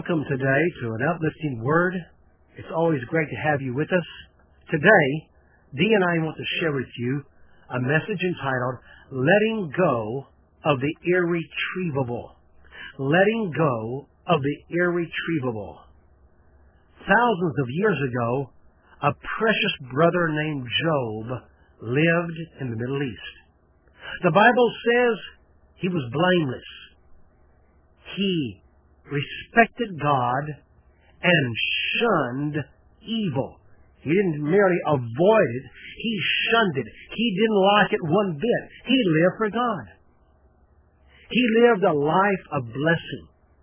Welcome today to an uplifting word. It's always great to have you with us. Today, Dee and I want to share with you a message entitled, Letting Go of the Irretrievable. Letting Go of the Irretrievable. Thousands of years ago, a precious brother named Job lived in the Middle East. The Bible says he was blameless. He respected God and shunned evil. He didn't merely avoid it, he shunned it. He didn't like it one bit. He lived for God. He lived a life of blessing.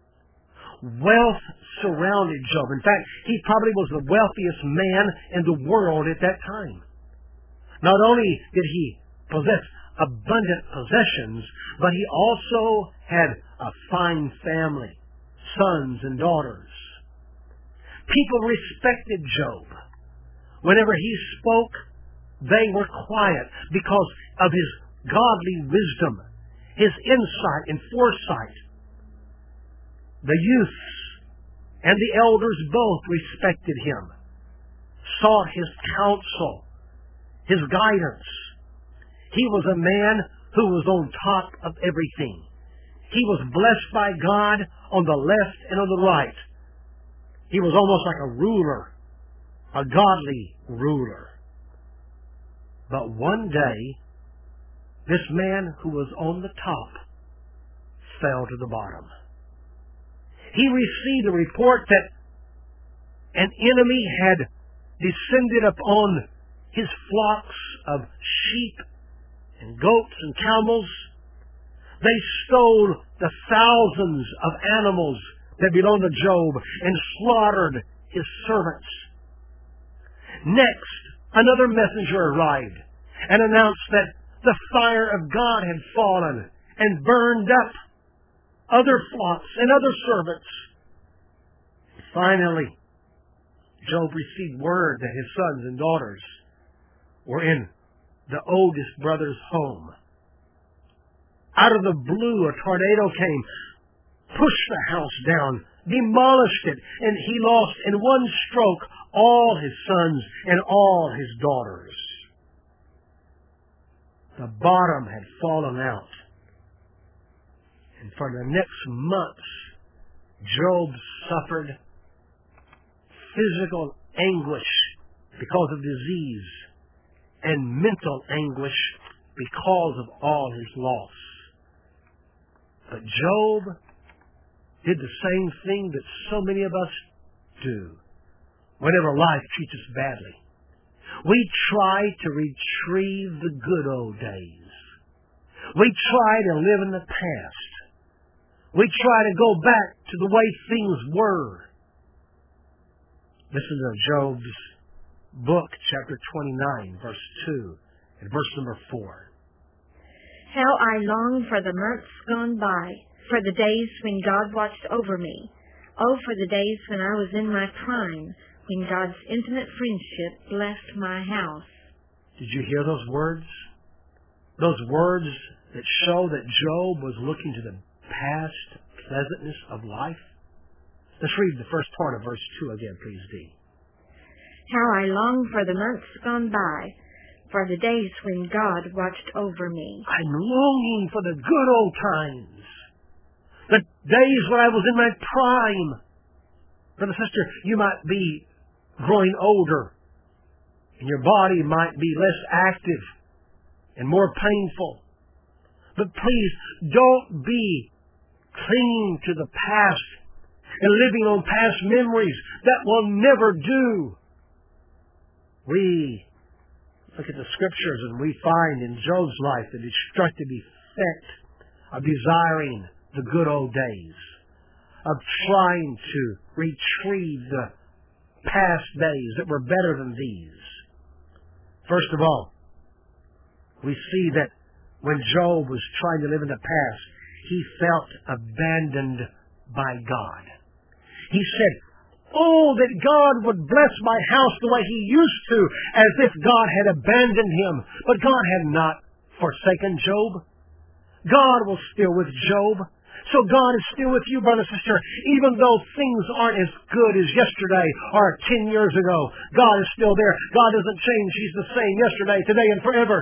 Wealth surrounded Job. In fact, he probably was the wealthiest man in the world at that time. Not only did he possess abundant possessions, but he also had a fine family, sons and daughters. People respected Job. Whenever he spoke, they were quiet because of his godly wisdom, his insight and foresight. The youths and the elders both respected him, sought his counsel, his guidance. He was a man who was on top of everything. He was blessed by God on the left and on the right. He was almost like a ruler, a godly ruler. But one day, this man who was on the top fell to the bottom. He received a report that an enemy had descended upon his flocks of sheep and goats and camels. They stole the thousands of animals that belonged to Job and slaughtered his servants. Next, another messenger arrived and announced that the fire of God had fallen and burned up other flocks and other servants. Finally, Job received word that his sons and daughters were in the oldest brother's home. Out of the blue, a tornado came, pushed the house down, demolished it, and he lost in one stroke all his sons and all his daughters. The bottom had fallen out. And for the next months, Job suffered physical anguish because of disease and mental anguish because of all his loss. But Job did the same thing that so many of us do whenever life treats us badly. We try to retrieve the good old days. We try to live in the past. We try to go back to the way things were. Listen to Job's book, chapter 29, verse 2, and verse number 4. How I long for the months gone by, for the days when God watched over me. Oh, for the days when I was in my prime, when God's intimate friendship blessed my house. Did you hear those words? Those words that show that Job was looking to the past pleasantness of life? Let's read the first part of verse 2 again, please, Dee. How I long for the months gone by, for the days when God watched over me. I'm longing for the good old times, the days when I was in my prime. Brother, sister, you might be growing older, and your body might be less active and more painful. But please, don't be clinging to the past and living on past memories. That will never do. We look at the Scriptures and we find in Job's life the destructive effect of desiring the good old days, of trying to retrieve the past days that were better than these. First of all, we see that when Job was trying to live in the past, he felt abandoned by God. He said, oh, that God would bless my house the way He used to, as if God had abandoned him. But God had not forsaken Job. God was still with Job. So God is still with you, brother, sister. Even though things aren't as good as yesterday or 10 years ago, God is still there. God doesn't change. He's the same yesterday, today, and forever.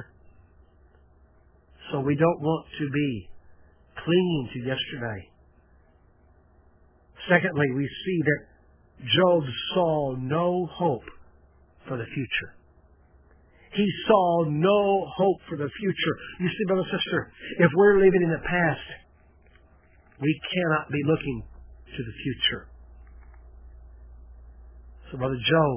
So we don't want to be clinging to yesterday. Secondly, we see that Job saw no hope for the future. He saw no hope for the future. You see, brother, sister, if we're living in the past, we cannot be looking to the future. So Brother Job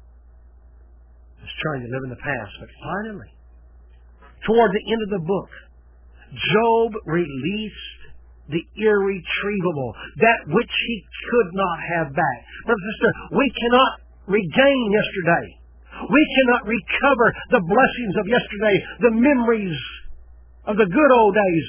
is trying to live in the past, but finally, toward the end of the book, Job released the irretrievable, that which he could not have back. Brother and sister, we cannot regain yesterday. We cannot recover the blessings of yesterday. The memories of the good old days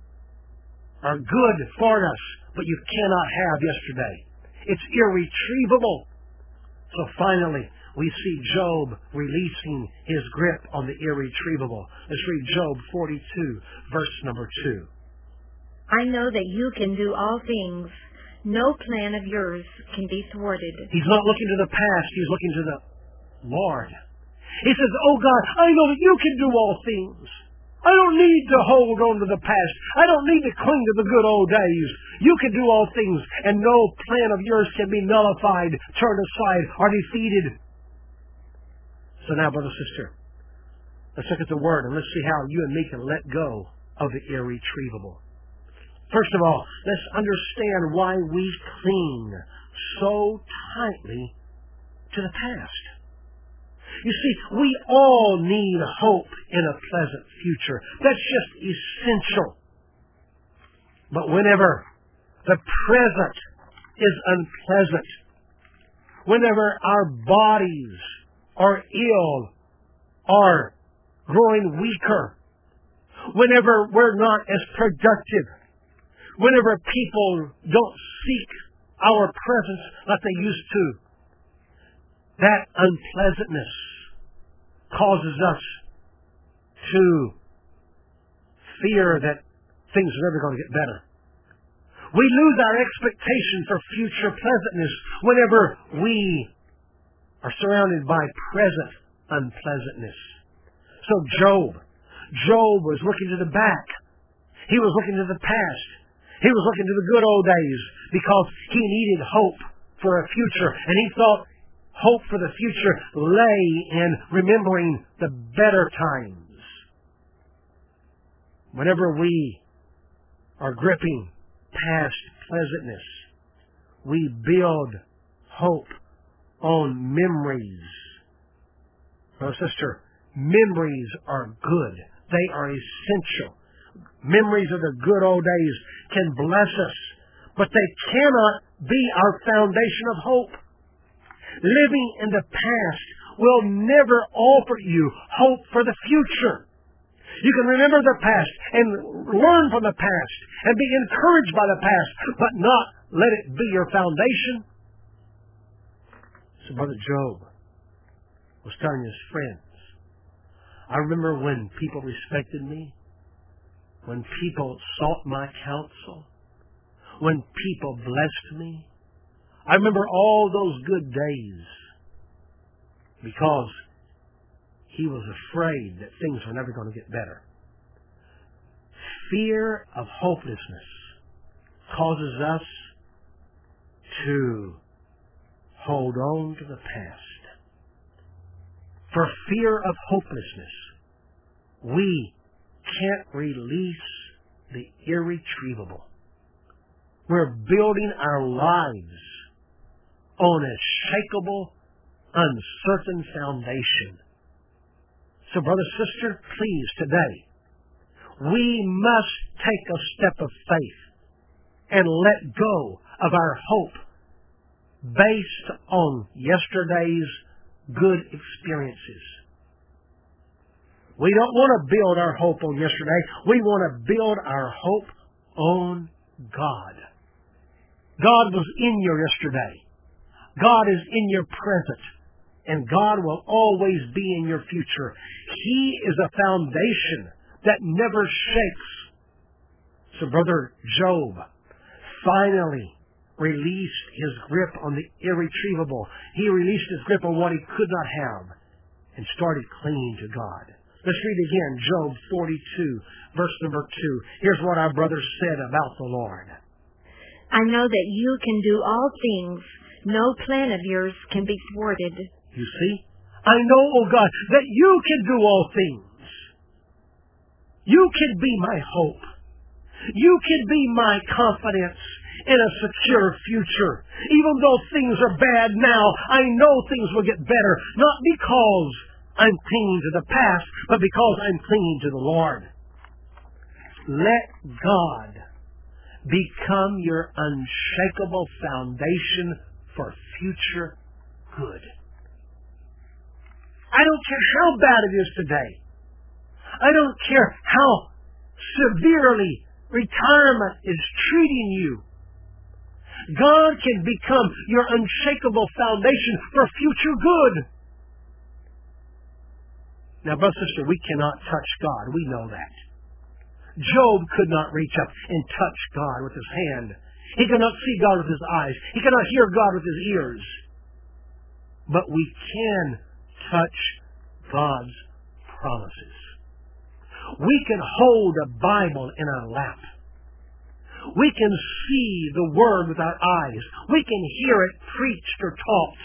are good for us, but you cannot have yesterday. It's irretrievable. So finally, we see Job releasing his grip on the irretrievable. Let's read Job 42, verse number 2. I know that you can do all things. No plan of yours can be thwarted. He's not looking to the past. He's looking to the Lord. He says, oh God, I know that you can do all things. I don't need to hold on to the past. I don't need to cling to the good old days. You can do all things, and no plan of yours can be nullified, turned aside, or defeated. So now, brother, sister, let's look at the Word, and let's see how you and me can let go of the irretrievable. First of all, let's understand why we cling so tightly to the past. You see, we all need hope in a pleasant future. That's just essential. But whenever the present is unpleasant, whenever our bodies are ill or growing weaker, whenever we're not as productive, whenever people don't seek our presence like they used to, that unpleasantness causes us to fear that things are never going to get better. We lose our expectation for future pleasantness whenever we are surrounded by present unpleasantness. So Job was looking to the back. He was looking to the past. He was looking to the good old days because he needed hope for a future, and he thought hope for the future lay in remembering the better times. Whenever we are gripping past pleasantness, we build hope on memories. Brother, sister, memories are good. They are essential. Memories of the good old days can bless us, but they cannot be our foundation of hope. Living in the past will never offer you hope for the future. You can remember the past and learn from the past and be encouraged by the past, but not let it be your foundation. So Brother Job was telling his friends, I remember when people respected me, when people sought my counsel, when people blessed me. I remember all those good days because he was afraid that things were never going to get better. Fear of hopelessness causes us to hold on to the past. For fear of hopelessness, we can't release the irretrievable. We're building our lives on a shakable, uncertain foundation. So, brother, sister, please, today, we must take a step of faith and let go of our hope based on yesterday's good experiences. We don't want to build our hope on yesterday. We want to build our hope on God. God was in your yesterday. God is in your present. And God will always be in your future. He is a foundation that never shakes. So Brother Job finally released his grip on the irretrievable. He released his grip on what he could not have and started clinging to God. Let's read again, Job 42, verse number 2. Here's what our brother said about the Lord. I know that you can do all things. No plan of yours can be thwarted. You see? I know, oh God, that you can do all things. You can be my hope. You can be my confidence in a secure future. Even though things are bad now, I know things will get better. Not because I'm clinging to the past, but because I'm clinging to the Lord. Let God become your unshakable foundation for future good. I don't care how bad it is today. I don't care how severely retirement is treating you. God can become your unshakable foundation for future good. Now, brother, sister, we cannot touch God. We know that. Job could not reach up and touch God with his hand. He could not see God with his eyes. He could not hear God with his ears. But we can touch God's promises. We can hold a Bible in our lap. We can see the Word with our eyes. We can hear it preached or taught.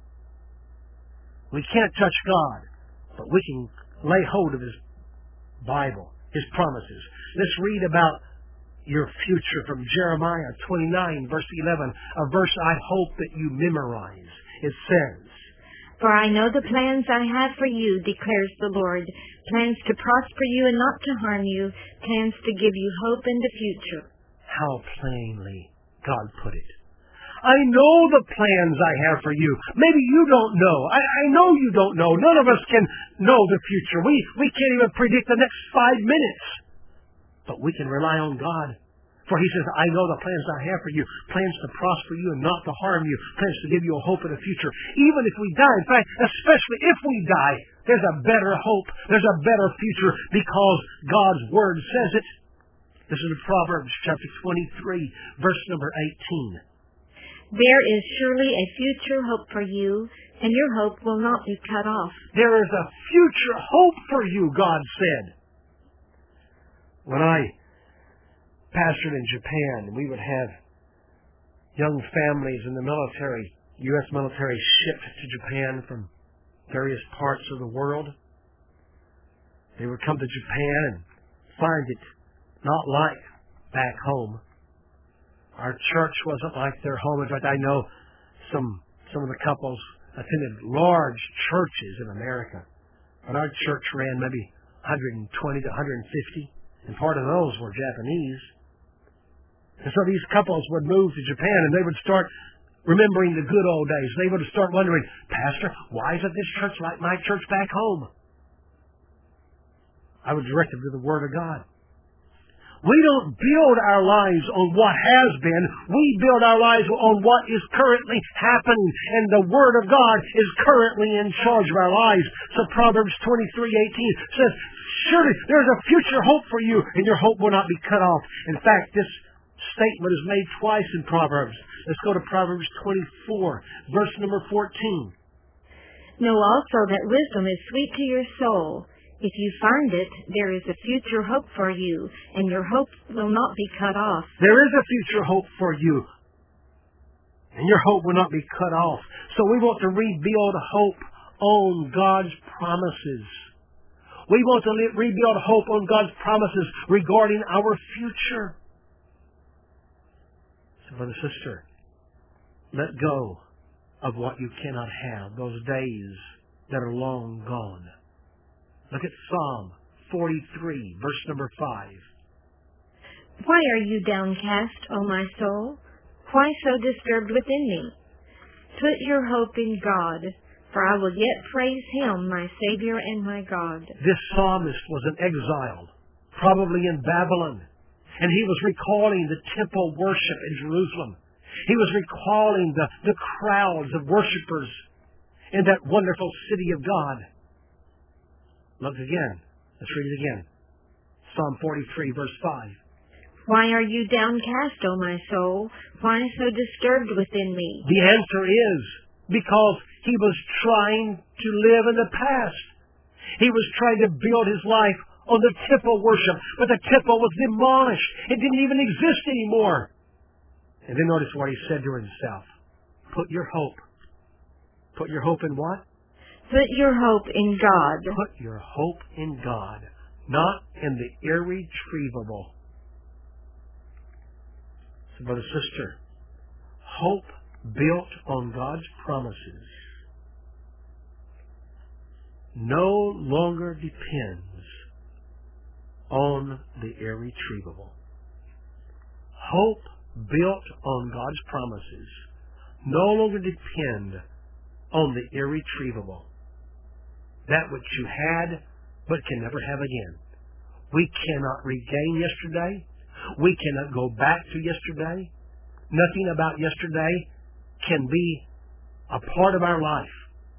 We can't touch God, but we can lay hold of His Bible, His promises. Let's read about your future from Jeremiah 29, verse 11, a verse I hope that you memorize. It says, For I know the plans I have for you, declares the Lord, plans to prosper you and not to harm you, plans to give you hope in the future. How plainly God put it. I know the plans I have for you. Maybe you don't know. I know you don't know. None of us can know the future. We can't even predict the next 5 minutes. But we can rely on God. For He says, I know the plans I have for you. Plans to prosper you and not to harm you. Plans to give you a hope in the future. Even if we die, in fact, especially if we die, there's a better hope. There's a better future because God's Word says it. Listen to Proverbs chapter 23, verse number 18. There is surely a future hope for you, and your hope will not be cut off. There is a future hope for you, God said. When I pastored in Japan, we would have young families in the military, U.S. military, shipped to Japan from various parts of the world. They would come to Japan and find it not like back home. Our church wasn't like their home. In fact, I know some of the couples attended large churches in America, but our church ran maybe 120 to 150, and part of those were Japanese. And so these couples would move to Japan, and they would start remembering the good old days. They would start wondering, Pastor, why isn't this church like my church back home? I would direct them to the Word of God. We don't build our lives on what has been. We build our lives on what is currently happening. And the Word of God is currently in charge of our lives. So Proverbs 23:18 says, surely there is a future hope for you, and your hope will not be cut off. In fact, this statement is made twice in Proverbs. Let's go to Proverbs 24, verse number 14. Know also that wisdom is sweet to your soul. If you find it, there is a future hope for you, and your hope will not be cut off. There is a future hope for you, and your hope will not be cut off. So we want to rebuild hope on God's promises. We want to rebuild hope on God's promises regarding our future. So, brother, sister, let go of what you cannot have, those days that are long gone. Look at Psalm 43, verse number 5. Why are you downcast, O my soul? Why so disturbed within me? Put your hope in God, for I will yet praise Him, my Savior and my God. This psalmist was an exile, probably in Babylon, and he was recalling the temple worship in Jerusalem. He was recalling the crowds of worshipers in that wonderful city of God. Look again. Let's read it again. Psalm 43, verse 5. Why are you downcast, O my soul? Why so disturbed within me? The answer is because he was trying to live in the past. He was trying to build his life on the temple worship, but the temple was demolished. It didn't even exist anymore. And then notice what he said to himself. Put your hope. Put your hope in what? Put your hope in God. Put your hope in God, not in the irretrievable. So, brother, sister, hope built on God's promises no longer depends on the irretrievable. Hope built on God's promises no longer depend on the irretrievable. That which you had but can never have again. We cannot regain yesterday. We cannot go back to yesterday. Nothing about yesterday can be a part of our life.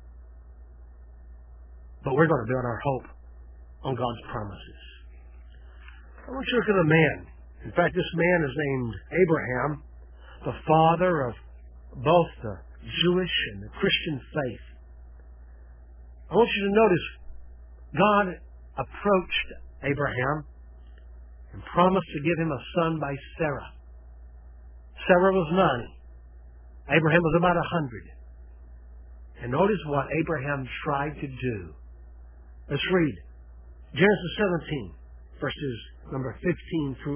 But we're going to build our hope on God's promises. I want you to look at a man. In fact, this man is named Abraham, the father of both the Jewish and the Christian faith. I want you to notice God approached Abraham and promised to give him a son by Sarah. Sarah was 90. Abraham was about 100. And notice what Abraham tried to do. Let's read Genesis 17, verses number 15 through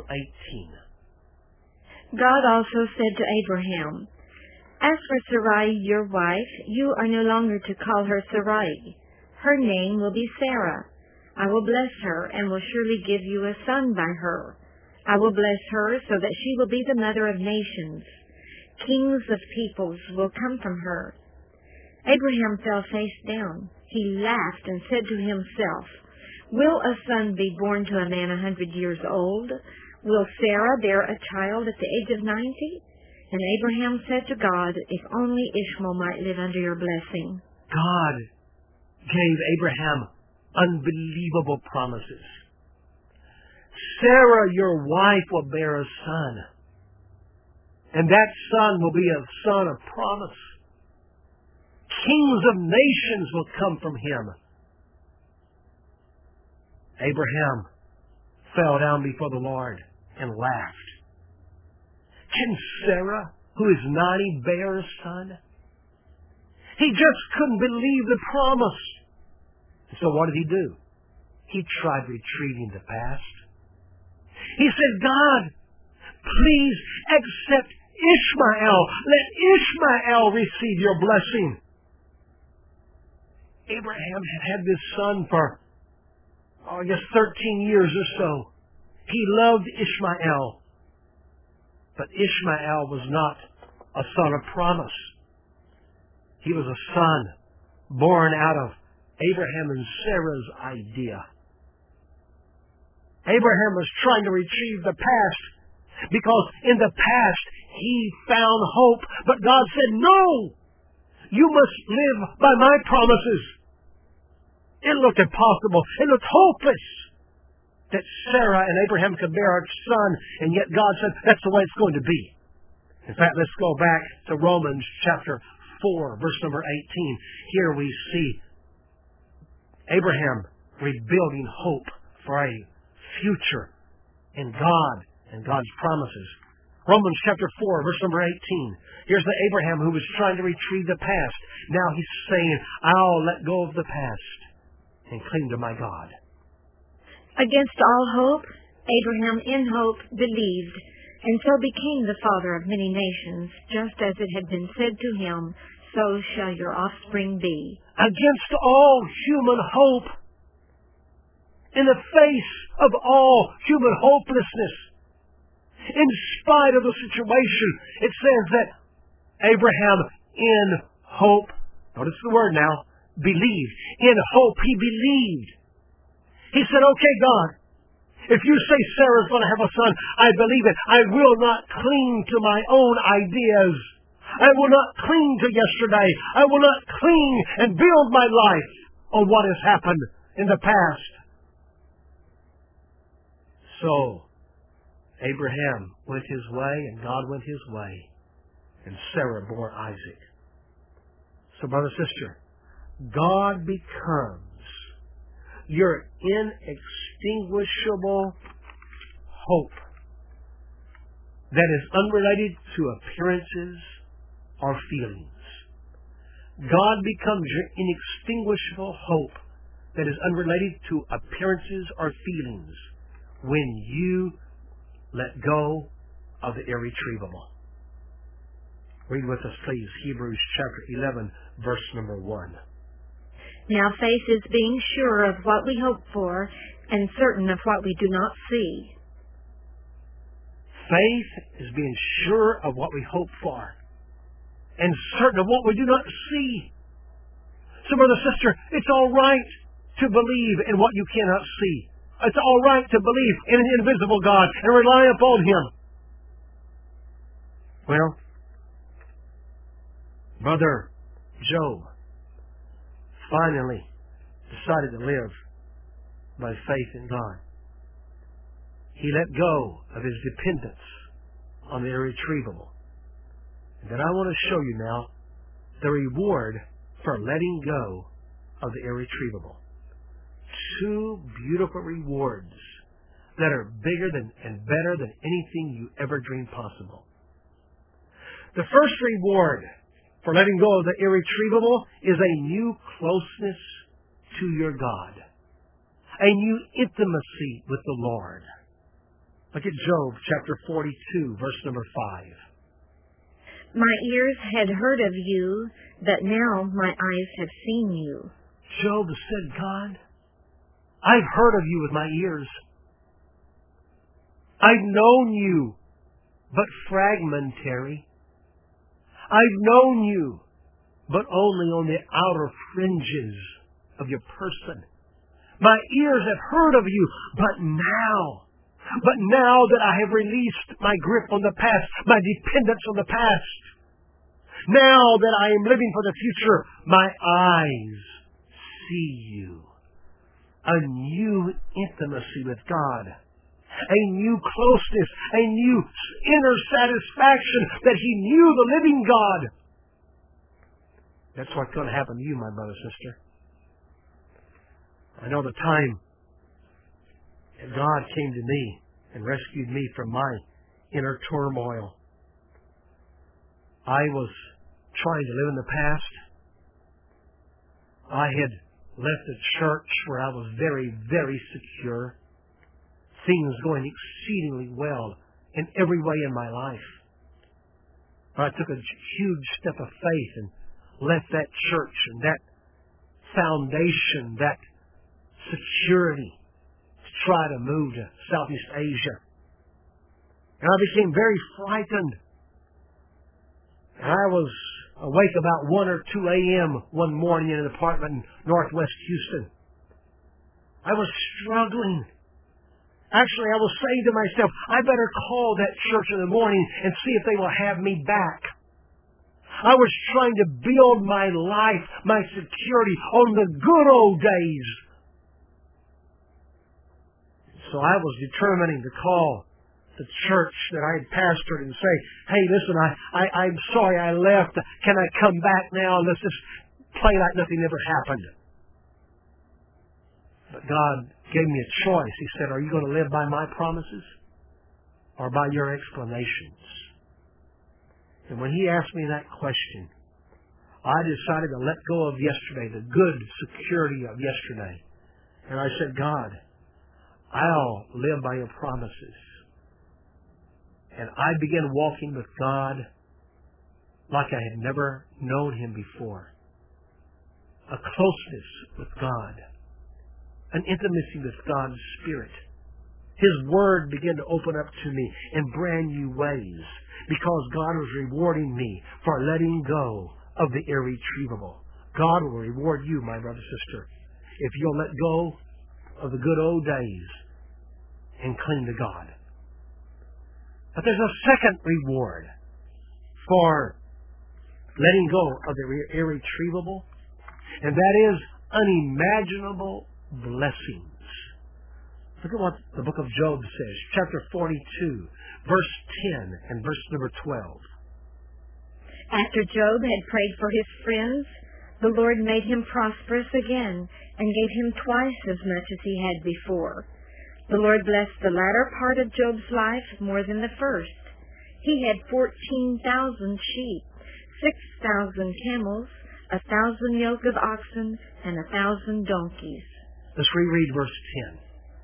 18. God also said to Abraham, As for Sarai, your wife, you are no longer to call her Sarai. Her name will be Sarah. I will bless her and will surely give you a son by her. I will bless her so that she will be the mother of nations. Kings of peoples will come from her. Abraham fell face down. He laughed and said to himself, Will a son be born to a man 100 years old? Will Sarah bear a child at the age of 90? And Abraham said to God, If only Ishmael might live under your blessing. God gave Abraham unbelievable promises. Sarah, your wife, will bear a son. And that son will be a son of promise. Kings of nations will come from him. Abraham fell down before the Lord and laughed. Can Sarah, who is 90, bear a son? He just couldn't believe the promise. So what did he do? He tried retrieving the past. He said, God, please accept Ishmael. Let Ishmael receive your blessing. Abraham had had this son for, 13 years or so. He loved Ishmael. But Ishmael was not a son of promise. He was a son born out of Abraham and Sarah's idea. Abraham was trying to retrieve the past because in the past he found hope. But God said, no, you must live by my promises. It looked impossible. It looked hopeless that Sarah and Abraham could bear a son, and yet God said, that's the way it's going to be. In fact, let's go back to Romans chapter 4, verse number 18. Here we see Abraham rebuilding hope for a future in God and God's promises. Romans chapter 4, verse number 18. Here's the Abraham who was trying to retrieve the past. Now he's saying, I'll let go of the past and cling to my God. Against all hope, Abraham in hope believed, and so became the father of many nations, just as it had been said to him, so shall your offspring be. Against all human hope, in the face of all human hopelessness, in spite of the situation, it says that Abraham in hope, notice the word now, believed. In hope he believed. He said, okay, God, if you say Sarah's going to have a son, I believe it. I will not cling to my own ideas. I will not cling to yesterday. I will not cling and build my life on what has happened in the past. So, Abraham went his way, and God went his way, and Sarah bore Isaac. So, brother, sister, God becomes your inextinguishable hope that is unrelated to appearances or feelings. God becomes your inextinguishable hope that is unrelated to appearances or feelings when you let go of the irretrievable. Read with us, please, Hebrews chapter 11, verse number 1. Now faith is being sure of what we hope for and certain of what we do not see. Faith is being sure of what we hope for and certain of what we do not see. So, brother, sister, it's all right to believe in what you cannot see. It's all right to believe in an invisible God and rely upon Him. Well, Brother Job finally decided to live by faith in God. He let go of his dependence on the irretrievable. And then I want to show you now the reward for letting go of the irretrievable. Two beautiful rewards that are bigger than and better than anything you ever dreamed possible. The first reward for letting go of the irretrievable is a new closeness to your God. A new intimacy with the Lord. Look at Job chapter 42, verse number 5. My ears had heard of you, but now my eyes have seen you. Job said, God, I've heard of you with my ears. I've known you, but fragmentary. I've known you, but only on the outer fringes of your person. My ears have heard of you, but now that I have released my grip on the past, my dependence on the past, now that I am living for the future, my eyes see you. A new intimacy with God. A new closeness, a new inner satisfaction that He knew the living God. That's what's going to happen to you, my brother, sister. I know the time that God came to me and rescued me from my inner turmoil. I was trying to live in the past. I had left a church where I was very, very secure. Things going exceedingly well in every way in my life. But I took a huge step of faith and left that church and that foundation, that security, to try to move to Southeast Asia. And I became very frightened. And I was awake about 1 or 2 a.m. one morning in an apartment in northwest Houston. I was struggling. Actually, I was saying to myself, I better call that church in the morning and see if they will have me back. I was trying to build my life, my security on the good old days. So I was determining to call the church that I had pastored and say, hey, listen, I'm sorry I left. Can I come back now? Let's just play like nothing ever happened. But God gave me a choice. He said, are you going to live by my promises or by your explanations? And when He asked me that question, I decided to let go of yesterday, the good security of yesterday. And I said, God, I'll live by your promises. And I began walking with God like I had never known Him before. A closeness with God. An intimacy with God's Spirit. His Word began to open up to me in brand new ways because God was rewarding me for letting go of the irretrievable. God will reward you, my brother, sister, if you'll let go of the good old days and cling to God. But there's a second reward for letting go of the irretrievable, and that is unimaginable blessings. Look at what the book of Job says, chapter 42, verse 10 and verse number 12. After Job had prayed for his friends, the Lord made him prosperous again and gave him twice as much as he had before. The Lord blessed the latter part of Job's life more than the first. He had 14,000 sheep, 6,000 camels, 1,000 yoke of oxen, and 1,000 donkeys. Let's reread verse 10.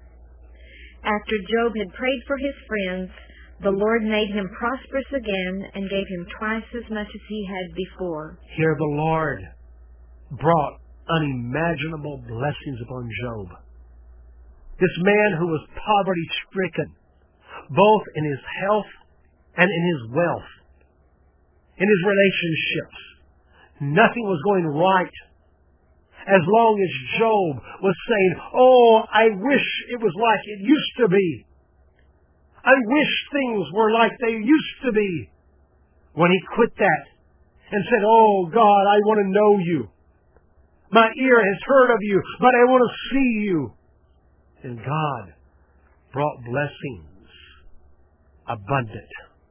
After Job had prayed for his friends, the Lord made him prosperous again and gave him twice as much as he had before. Here the Lord brought unimaginable blessings upon Job. This man who was poverty-stricken, both in his health and in his wealth, in his relationships. Nothing was going right. As long as Job was saying, "Oh, I wish it was like it used to be. I wish things were like they used to be." When he quit that and said, "Oh God, I want to know you. My ear has heard of you, but I want to see you." And God brought blessings abundant.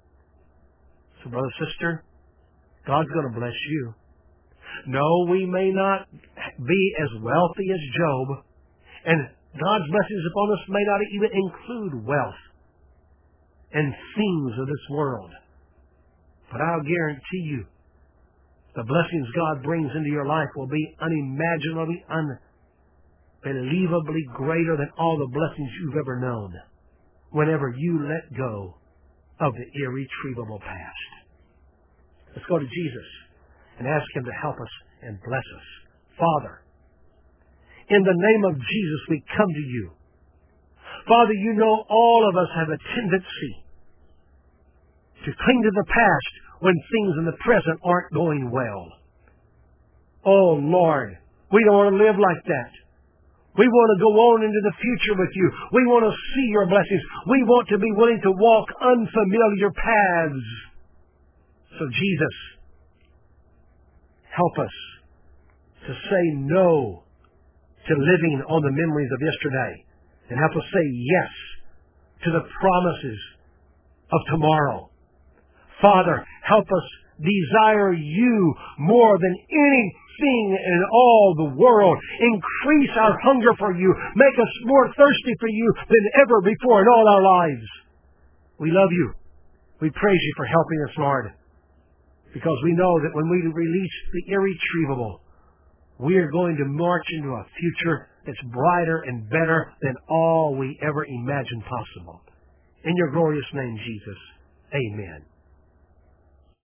So, brother, sister, God's going to bless you. No, we may not be as wealthy as Job, and God's blessings upon us may not even include wealth and things of this world. But I'll guarantee you, the blessings God brings into your life will be unimaginably, unbelievably greater than all the blessings you've ever known whenever you let go of the irretrievable past. Let's go to Jesus and ask Him to help us and bless us. Father, in the name of Jesus, we come to you. Father, you know all of us have a tendency to cling to the past when things in the present aren't going well. Oh, Lord, we don't want to live like that. We want to go on into the future with you. We want to see your blessings. We want to be willing to walk unfamiliar paths. So, Jesus, help us to say no to living on the memories of yesterday, and help us say yes to the promises of tomorrow. Father, help us desire you more than anything in all the world. Increase our hunger for you. Make us more thirsty for you than ever before in all our lives. We love you. We praise you for helping us, Lord, because we know that when we release the irretrievable, we are going to march into a future that's brighter and better than all we ever imagined possible. In your glorious name, Jesus, amen.